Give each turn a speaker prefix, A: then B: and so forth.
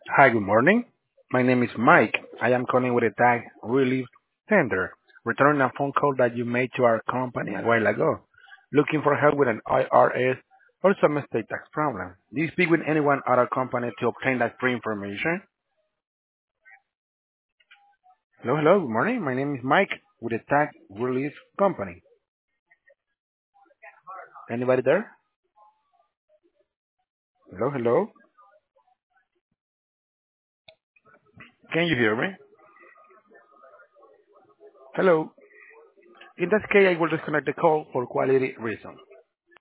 A: Hi, good morning. My name is Mike. I am calling with a tag relief tender, returning a phone call that you made to our company a while ago, looking for help with an IRS or some estate tax problem. Do you speak with anyone at our company to obtain that free information? Hello, hello, good morning. My name is Mike with a tag relief company. Anybody there? Hello, hello. Can you hear me? Hello. In that case, I will disconnect the call for quality reasons.